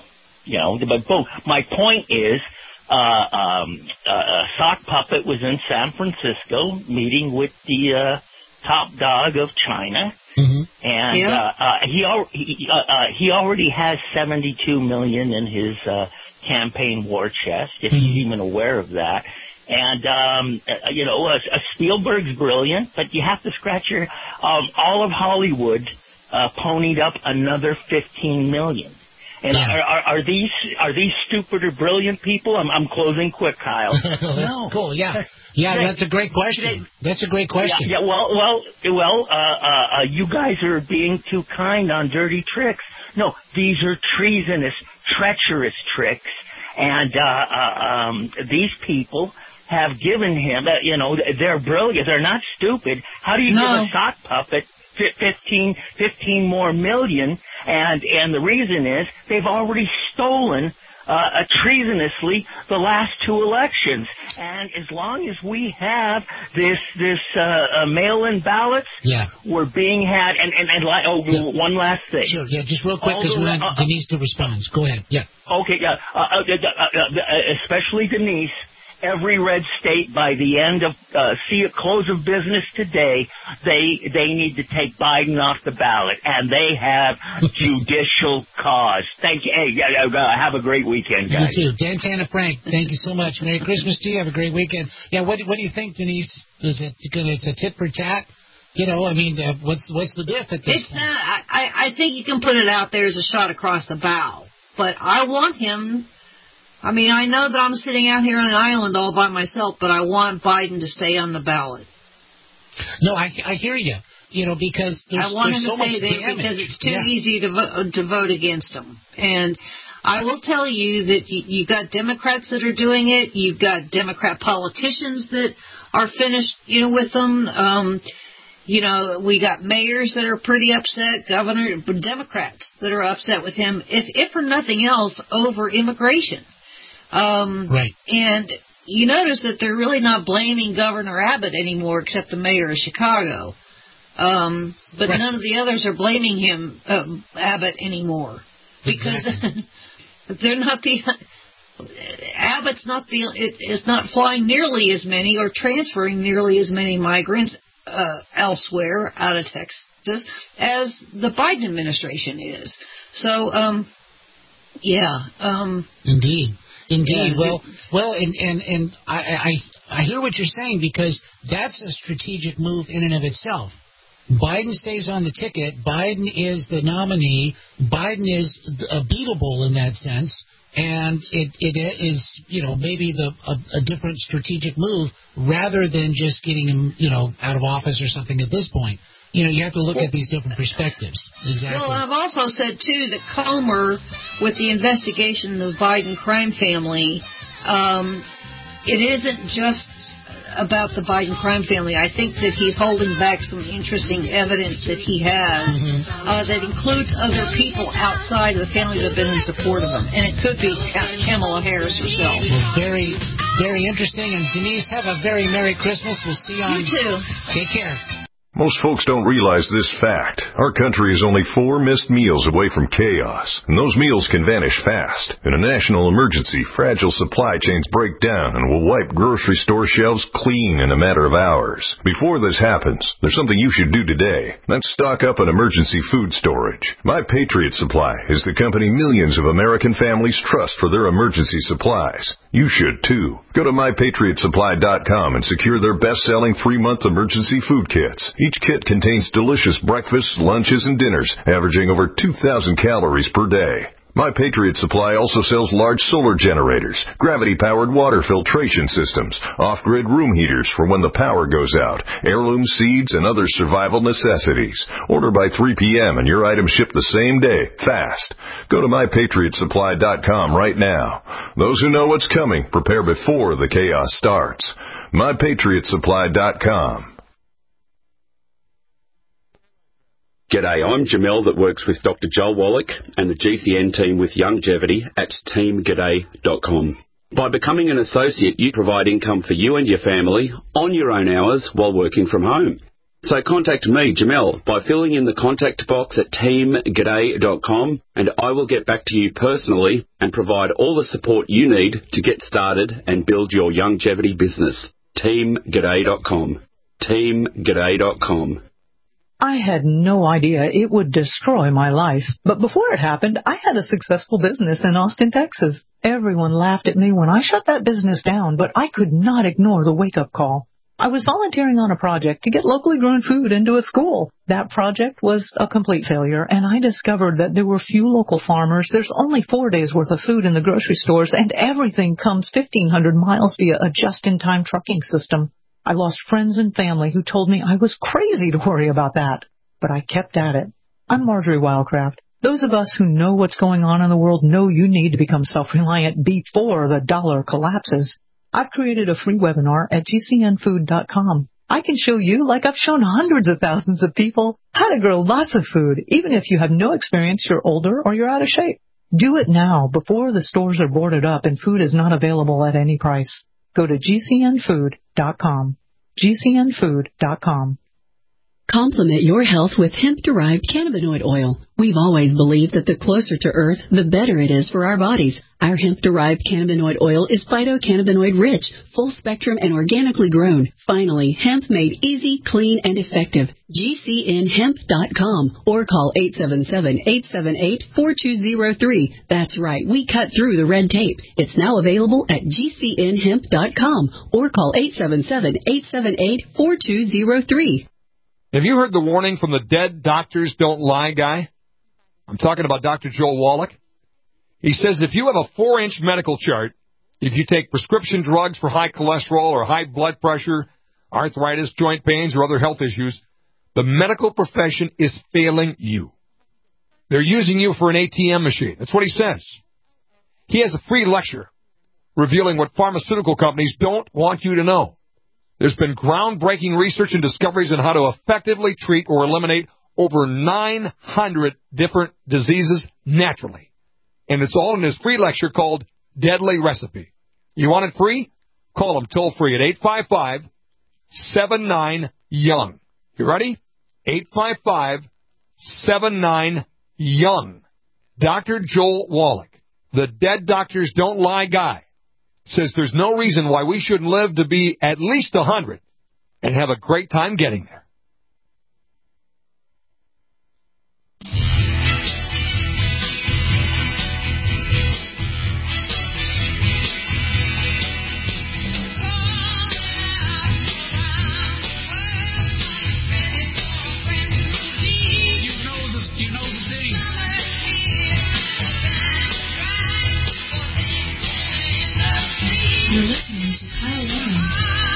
you know, but both. My point is, uh, um, uh, a sock puppet was in San Francisco meeting with the uh, top dog of China. Mm-hmm. And Yeah. uh, uh, he al- he, uh, uh, he already has seventy-two million in his uh, campaign war chest, if Mm-hmm. he's even aware of that. And um, uh, you know, uh, uh, Spielberg's brilliant, but you have to scratch your. Um, all of Hollywood uh, ponied up another fifteen million. And Yeah. are, are, are these are these stupid or brilliant people? I'm, I'm closing quick, Kyle. That's no. cool. Yeah, yeah, that's a great question. That's a great question. Yeah, yeah well, well, well. Uh, uh, uh, you guys are being too kind on dirty tricks. No, these are treasonous, treacherous tricks, and uh, uh, um, these people have given him. Uh, you know, they're brilliant. They're not stupid. How do you No. give a sock puppet fifteen, fifteen more million? And and the reason is they've already stolen uh, uh, treasonously the last two elections. And as long as we have this this uh, uh, mail-in ballots, Yeah. we're being had. And and, and li- oh, Yeah. one last thing. Sure. Yeah, just real quick All because the- we want uh, uh, Denise to respond. Go ahead. Yeah. Okay, yeah, uh, uh, uh, uh, uh, especially Denise. Every red state, by the end of uh, see a close of business today, they they need to take Biden off the ballot, and they have judicial cause. Thank you. Hey, uh, uh, have a great weekend, guys. You too. Dan Tanner Frank, thank you so much. Merry Christmas to you. Have a great weekend. Yeah, what what do you think, Denise? Is it gonna? It's a tit for tat? You know, I mean, uh, what's what's the diff at this It's point? not, I, I think you can put it out there as a shot across the bow. But I want him, I mean, I know that I'm sitting out here on an island all by myself, but I want Biden to stay on the ballot. No, I, I hear you. You know, because there's, I want there's him so to much stay there damage. because it's too Yeah. easy to, vo- to vote against him. And I will tell you that you, you got Democrats that are doing it. You've got Democrat politicians that are finished, you know, with them. Um, You know, we got mayors that are pretty upset, governor, Democrats that are upset with him, if if for nothing else, over immigration. Um, right. And you notice that they're really not blaming Governor Abbott anymore, except the mayor of Chicago. Um, but Right. none of the others are blaming him, uh, Abbott, anymore, because they're not the. Abbott's not the. It, it's not flying nearly as many or transferring nearly as many migrants Uh, elsewhere out of Texas as the Biden administration is. So, um, yeah. Um, Indeed. Indeed. Yeah. Well, well, and, and, and I, I, I hear what you're saying because that's a strategic move in and of itself. Biden stays on the ticket. Biden is the nominee. Biden is uh, beatable in that sense. And it, it is, you know, maybe the a, a different strategic move rather than just getting him, you know, out of office or something at this point. You know, you have to look at these different perspectives. Exactly. well, I've also said, too, that Comer, with the investigation of the Biden crime family, um, it isn't just about the Biden crime family. I think that he's holding back some interesting evidence that he has Mm-hmm. uh, that includes other people outside of the family that have been in support of him. And it could be Ka- Kamala Harris herself. Well, very, very interesting. And Denise, have a very Merry Christmas. We'll see you on. You too. Take care. Most folks don't realize this fact. Our country is only four missed meals away from chaos, and those meals can vanish fast. In a national emergency, fragile supply chains break down and will wipe grocery store shelves clean in a matter of hours. Before this happens, there's something you should do today. That's stock up on emergency food storage. My Patriot Supply is the company millions of American families trust for their emergency supplies. You should too. Go to my patriot supply dot com and secure their best-selling three-month emergency food kits. Each kit contains delicious breakfasts, lunches, and dinners, averaging over two thousand calories per day. My Patriot Supply also sells large solar generators, gravity-powered water filtration systems, off-grid room heaters for when the power goes out, heirloom seeds, and other survival necessities. Order by three p.m. and your items ship the same day, fast. Go to my patriot supply dot com right now. Those who know what's coming prepare before the chaos starts. my patriot supply dot com. G'day, I'm Jamel that works with Doctor Joel Wallach and the G C N team with Longevity at team g'day dot com. By becoming an associate, you provide income for you and your family on your own hours while working from home. So contact me, Jamel, by filling in the contact box at team g'day dot com, and I will get back to you personally and provide all the support you need to get started and build your longevity business. team g'day dot com. team g'day dot com. I had no idea it would destroy my life, but before it happened, I had a successful business in Austin, Texas. Everyone laughed at me when I shut that business down, but I could not ignore the wake-up call. I was volunteering on a project to get locally grown food into a school. That project was a complete failure, and I discovered that there were few local farmers. There's only four days' worth of food in the grocery stores, and everything comes fifteen hundred miles via a just-in-time trucking system. I lost friends and family who told me I was crazy to worry about that, but I kept at it. I'm Marjorie Wildcraft. Those of us who know what's going on in the world know you need to become self-reliant before the dollar collapses. I've created a free webinar at g c n food dot com. I can show you, like I've shown hundreds of thousands of people, how to grow lots of food, even if you have no experience, you're older, or you're out of shape. Do it now, before the stores are boarded up and food is not available at any price. Go to g c n food dot com. g c n food dot com. Complement your health with hemp-derived cannabinoid oil. We've always believed that the closer to Earth, the better it is for our bodies. Our hemp-derived cannabinoid oil is phytocannabinoid-rich, full-spectrum, and organically grown. Finally, hemp made easy, clean, and effective. g c n hemp dot com or call eight seven seven, eight seven eight, four two zero three. That's right, we cut through the red tape. It's now available at g c n hemp dot com or call eight seven seven, eight seven eight, four two zero three. Have you heard the warning from the Dead Doctors Don't Lie guy? I'm talking about Doctor Joel Wallach. He says if you have a four-inch medical chart, if you take prescription drugs for high cholesterol or high blood pressure, arthritis, joint pains, or other health issues, the medical profession is failing you. They're using you for an A T M machine. That's what he says. He has a free lecture revealing what pharmaceutical companies don't want you to know. There's been groundbreaking research and discoveries on how to effectively treat or eliminate over nine hundred different diseases naturally. And it's all in his free lecture called Deadly Recipe. You want it free? Call him toll free at eight five five, seven nine, young. You ready? eight five five, seven nine, young. Doctor Joel Wallach, the Dead Doctors Don't Lie guy, says there's no reason why we shouldn't live to be at least one hundred and have a great time getting there. You're listening to Kyle Warren.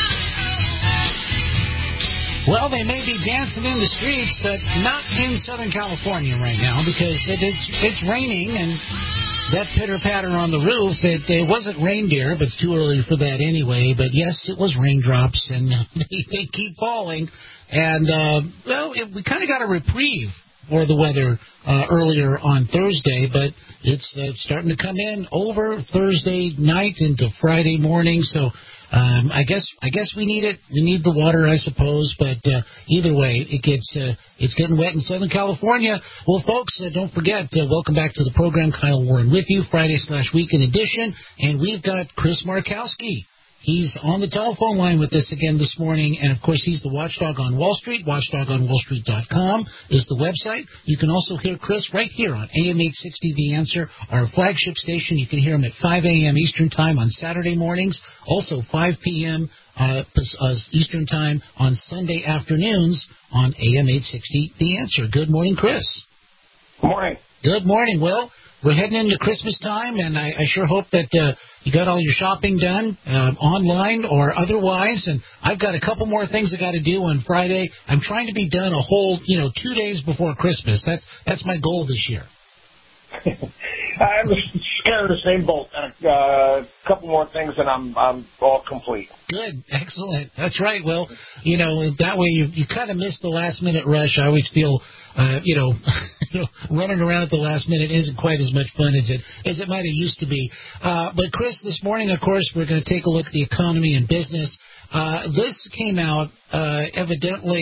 Well, they may be dancing in the streets, but not in Southern California right now because it, it's it's raining and that pitter-patter on the roof, it, it wasn't reindeer, but it's too early for that anyway. But, yes, it was raindrops, and they, they keep falling. And, uh, well, it, we kind of got a reprieve for the weather uh, earlier on Thursday, but it's uh, starting to come in over Thursday night into Friday morning. So um, I guess I guess we need it. We need the water, I suppose. But uh, either way, it gets uh, it's getting wet in Southern California. Well, folks, uh, don't forget. Uh, welcome back to the program. Kyle Warren with you, Friday slash Weekend Edition, and we've got Chris Markowski. He's on the telephone line with us again this morning, and, of course, he's the watchdog on Wall Street. watchdog on wall street dot com is the website. You can also hear Chris right here on A M eight sixty The Answer, our flagship station. You can hear him at five a.m. Eastern Time on Saturday mornings, also five p.m. Uh, Eastern Time on Sunday afternoons on A M eight sixty The Answer. Good morning, Chris. Good morning. Good morning. Well, we're heading into Christmas time, and I, I sure hope that uh, you got all your shopping done uh, online or otherwise. And I've got a couple more things I got to do on Friday. I'm trying to be done a whole, you know, two days before Christmas. That's that's my goal this year. I'm kind of the same boat. A uh, couple more things, and I'm I'm all complete. Good, excellent. That's right. Well, you know, that way you you kind of miss the last minute rush. I always feel, uh, you know, you know, running around at the last minute isn't quite as much fun as it as it might have used to be. Uh, but Chris, this morning, of course, we're going to take a look at the economy and business. Uh, this came out uh, evidently.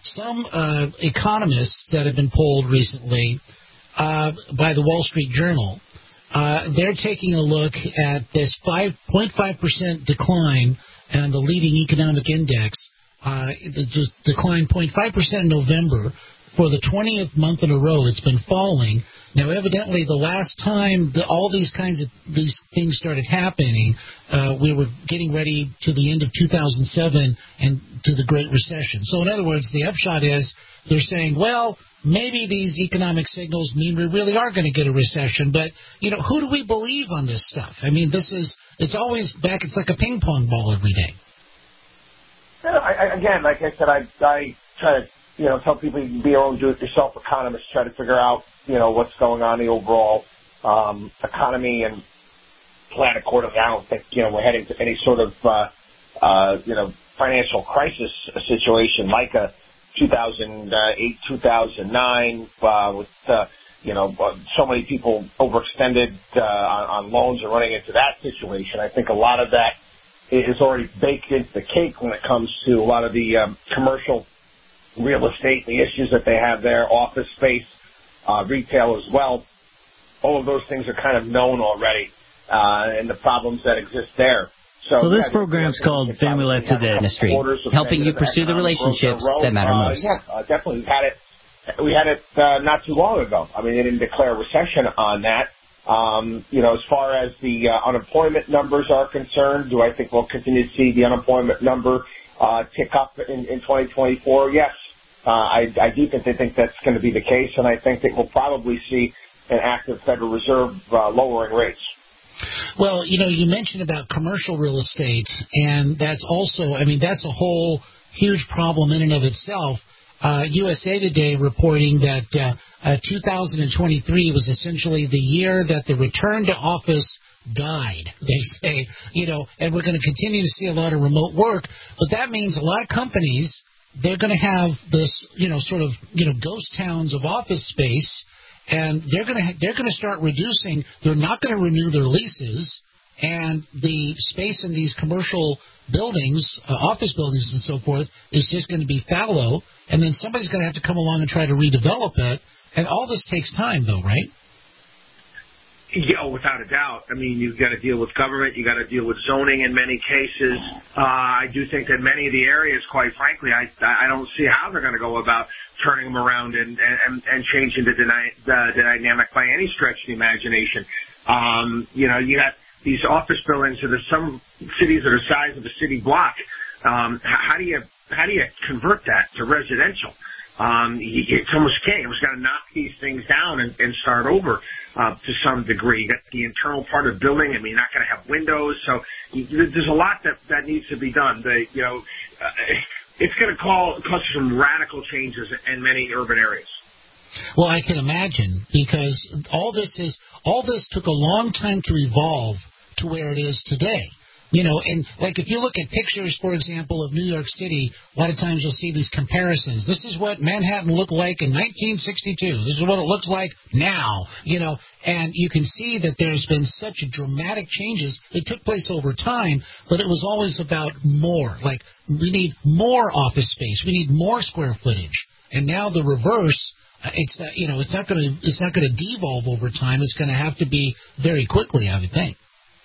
some uh, economists that have been polled recently uh, by the Wall Street Journal, uh, they're taking a look at this five point five percent decline in the leading economic index. Uh, it just declined zero point five percent in November. For the twentieth month in a row, it's been falling. Now, evidently, the last time the, all these kinds of these things started happening, uh, we were getting ready to the end of two thousand seven and to the Great Recession. So, in other words, the upshot is they're saying, well, maybe these economic signals mean we really are going to get a recession. But, you know, who do we believe on this stuff? I mean, this is, it's always back, it's like a ping pong ball every day. Yeah, I, I, again, like I said, I, I try to, you know, tell people you can be your own do-it-yourself economist, try to figure out, you know, what's going on in the overall um, economy and plan accordingly. I don't think, you know, we're heading to any sort of, uh, uh, you know, financial crisis situation like a two thousand eight, two thousand nine, uh, with, uh, you know, so many people overextended uh, on, on loans and running into that situation. I think a lot of that is already baked into the cake when it comes to a lot of the um, commercial real estate, the issues that they have there, office space, uh, retail as well. All of those things are kind of known already, uh, and the problems that exist there. So, so this yeah, program's called Family Life to Dentistry, helping you pursue the relationships that matter most. Uh, yeah, uh, definitely. We had it, we had it uh, not too long ago. I mean, they didn't declare a recession on that. Um, you know, as far as the uh, unemployment numbers are concerned, do I think we'll continue to see the unemployment number uh, tick up in, in twenty twenty-four? Yes. Uh, I, I do think they think that's going to be the case, and I think that we'll probably see an active Federal Reserve uh, lowering rates. Well, you know, you mentioned about commercial real estate, and that's also, I mean, that's a whole huge problem in and of itself. Uh, U S A Today reporting that uh, uh, two thousand twenty-three was essentially the year that the return to office died, they say, you know, and we're going to continue to see a lot of remote work, but that means a lot of companies, they're going to have this, you know, sort of, you know, ghost towns of office space, and they're going to they're going to start reducing. They're not going to renew their leases, and the space in these commercial buildings, uh, office buildings and so forth, is just going to be fallow, and then somebody's going to have to come along and try to redevelop it, and all this takes time, though, right? Yeah, without a doubt. I mean, you've got to deal with government. You've got to deal with zoning in many cases. Uh, I do think that many of the areas, quite frankly, I I don't see how they're going to go about turning them around and, and, and changing the, dyna- the, the dynamic by any stretch of the imagination. Um, you know, you got these office buildings, or there's some cities that are the size of a city block. Um, how do you how do you convert that to residential? Um, it's almost can't. You almost got to knock these things down and, and start over uh, to some degree. You got the internal part of the building. I mean, you're not going to have windows, so you, there's a lot that that needs to be done. The, you know, uh, it's going to call cause some radical changes in many urban areas. Well, I can imagine, because all this is all this took a long time to evolve to where it is today. You know, and like if you look at pictures, for example, of New York City, a lot of times you'll see these comparisons. This is what Manhattan looked like in nineteen sixty-two. This is what it looks like now, you know, and you can see that there's been such dramatic changes. It took place over time, but it was always about more. Like, we need more office space. We need more square footage. And now the reverse, it's not, you know, it's not going to it's not going to devolve over time. It's going to have to be very quickly, I would think.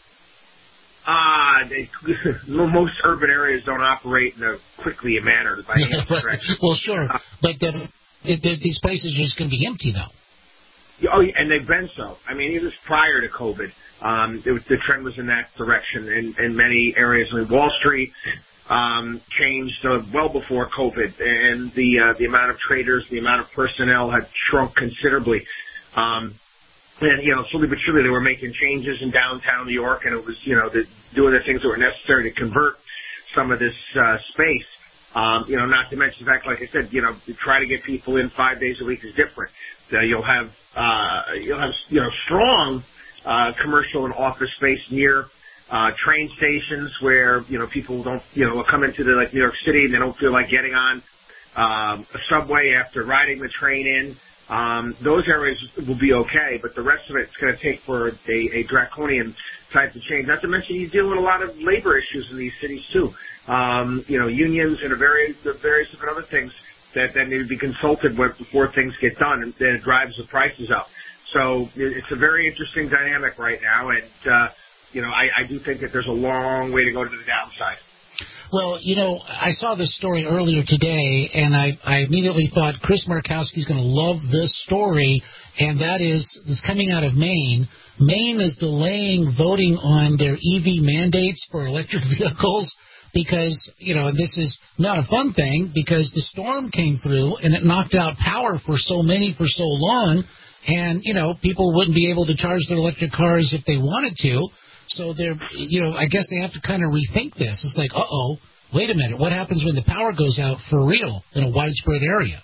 Uh, they, most urban areas don't operate in a quickly manner by any stretch. Well, sure, uh, but the, the, the, these places are just going to be empty, though. Oh, yeah, and they've been so. I mean, even prior to COVID, um, it was, the trend was in that direction in, in many areas. I mean, Wall Street um, changed uh, well before COVID, and the uh, the amount of traders, the amount of personnel had shrunk considerably. Um, And, you know, slowly but surely they were making changes in downtown New York, and it was, you know, the, doing the things that were necessary to convert some of this uh, space. Um, you know, not to mention the fact, like I said, you know, to try to get people in five days a week is different. Uh, you'll have, uh, you'll have, you know, strong uh, commercial and office space near uh, train stations where, you know, people don't, you know, will come into the, like New York City and they don't feel like getting on um, a subway after riding the train in. Um, those areas will be okay, but the rest of it's going to take for a, a draconian type of change. Not to mention you deal with a lot of labor issues in these cities too. Um, you know, unions and a various, various different other things that, that need to be consulted with before things get done, and then it drives the prices up. So it's a very interesting dynamic right now, and, uh, you know, I, I do think that there's a long way to go to the downside. Well, you know, I saw this story earlier today, and I, I immediately thought Chris Markowski's going to love this story, and that is this coming out of Maine. Maine is delaying voting on their E V mandates for electric vehicles because, you know, this is not a fun thing because the storm came through and it knocked out power for so many for so long, and, you know, people wouldn't be able to charge their electric cars if they wanted to. So they're, you know, I guess they have to kind of rethink this. It's like, uh-oh, wait a minute. What happens when the power goes out for real in a widespread area?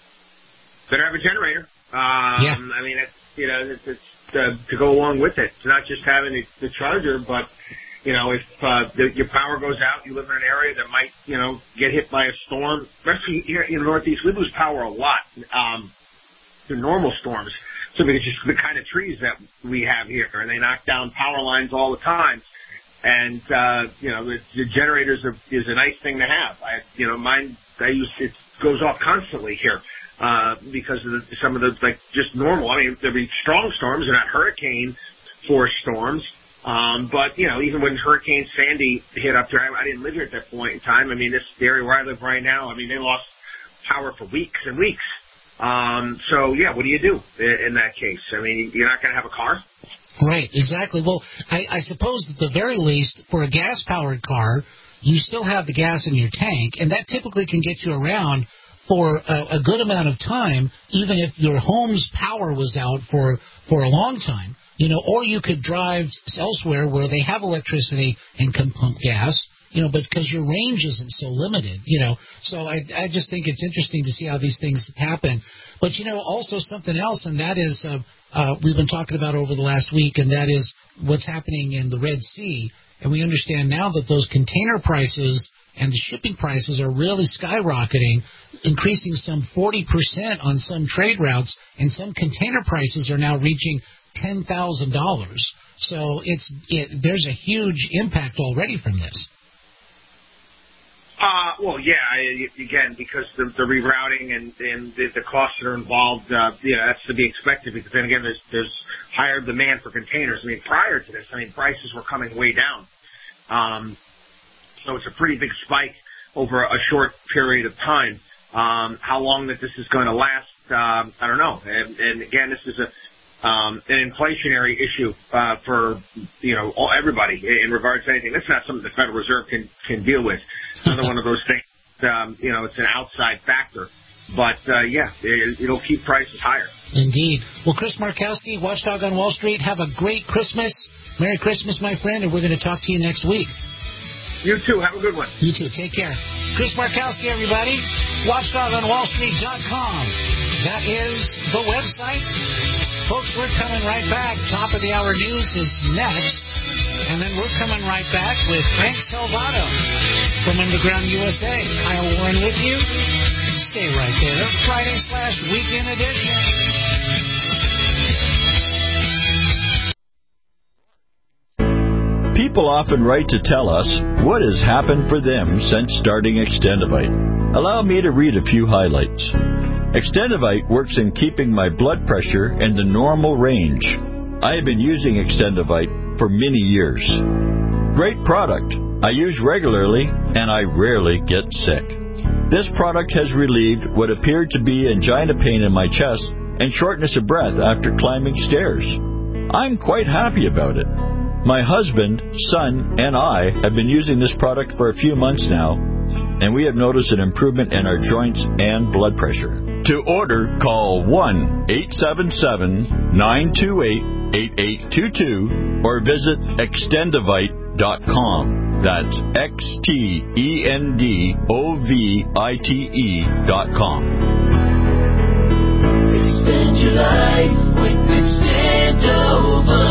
Better have a generator. Um, yeah. I mean, it's, you know, it's, it's uh, to go along with it. It's not just having the, the charger, but, you know, if uh, the, your power goes out, you live in an area that might, you know, get hit by a storm. Especially here in the Northeast, we lose power a lot um, through normal storms. So because just the kind of trees that we have here, and they knock down power lines all the time. And, uh, you know, the, the generators are, is a nice thing to have. I, you know, mine, I use, it goes off constantly here, uh, because of the, some of the, like, just normal. I mean, there'll be strong storms. They're not hurricane force storms. Um, but, you know, even when Hurricane Sandy hit up there, I, I didn't live here at that point in time. I mean, this the area where I live right now, I mean, they lost power for weeks and weeks. Um, so, yeah, what do you do in, in that case? I mean, you're not going to have a car? Right, exactly. Well, I, I suppose at the very least, for a gas-powered car, you still have the gas in your tank, and that typically can get you around for a, a good amount of time, even if your home's power was out for, for a long time. You know, or you could drive elsewhere where they have electricity and can pump gas. You know, but because your range isn't so limited, you know. So I, I just think it's interesting to see how these things happen. But, you know, also something else, and that is uh, uh, we've been talking about over the last week, and that is what's happening in the Red Sea. And we understand now that those container prices and the shipping prices are really skyrocketing, increasing some forty percent on some trade routes, and some container prices are now reaching ten thousand dollars. So it's it, there's a huge impact already from this. Uh, well, yeah, I, again, because the, the rerouting and, and the, the costs that are involved, uh, yeah, that's to be expected because then again, there's, there's higher demand for containers. I mean, prior to this, I mean, prices were coming way down. Um, so it's a pretty big spike over a short period of time. Um, how long that this is going to last, um, I don't know. And, and again, this is a, Um, an inflationary issue uh, for, you know, all, everybody in regards to anything. That's not something the Federal Reserve can, can deal with. Another one of those things, um, you know, it's an outside factor. But, uh, yeah, it, it'll keep prices higher. Indeed. Well, Chris Markowski, Watchdog on Wall Street, have a great Christmas. Merry Christmas, my friend, and we're going to talk to you next week. You too. Have a good one. You too. Take care. Chris Markowski, everybody. Watchdog on Wall Street dot com. That is the website. Folks, we're coming right back. Top of the hour news is next. And then we're coming right back with Frank Salvato from Underground U S A. Kyle Warren with you. Stay right there. Friday slash weekend edition. People often write to tell us what has happened for them since starting Extendivite. Allow me to read a few highlights. Extendivite works in keeping my blood pressure in the normal range. I have been using Extendivite for many years. Great product. I use regularly and I rarely get sick. This product has relieved what appeared to be angina pain in my chest and shortness of breath after climbing stairs. I'm quite happy about it. My husband, son, and I have been using this product for a few months now, and we have noticed an improvement in our joints and blood pressure. To order, call one eight seven seven, nine two eight, eight eight two two or visit extendivite dot com. That's X T E N D O V I T E dot com. Extend your life with Extendovite.